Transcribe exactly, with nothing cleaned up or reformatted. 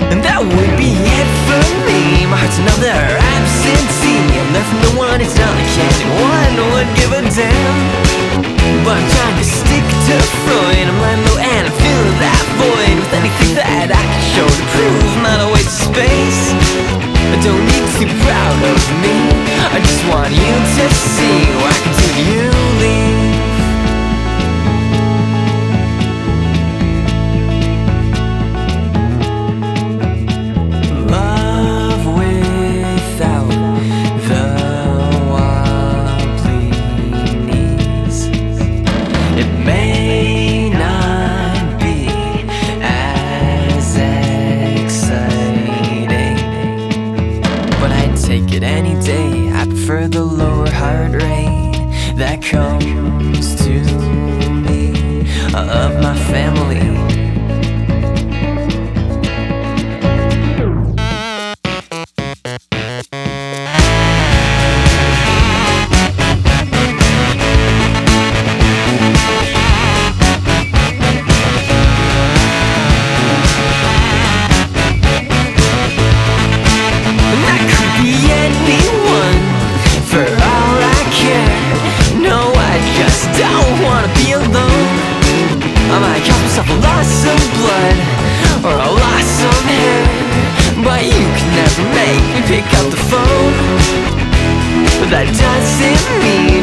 And that would be it for me. My heart's another absentee. I'm there from the one, it's not like anyone would give a damn. But I'm trying to stick to Freud. I'm lying low and I'm feeling that void with anything that I can show to prove I'm not a waste of space. I don't need to be proud of me. I just want you to see where I can take you leave. Take it any day. I prefer the lower heart rate that comes to me of my family. I might cost myself a loss of blood or a loss of hair, but you can never make me pick up the phone. But that doesn't mean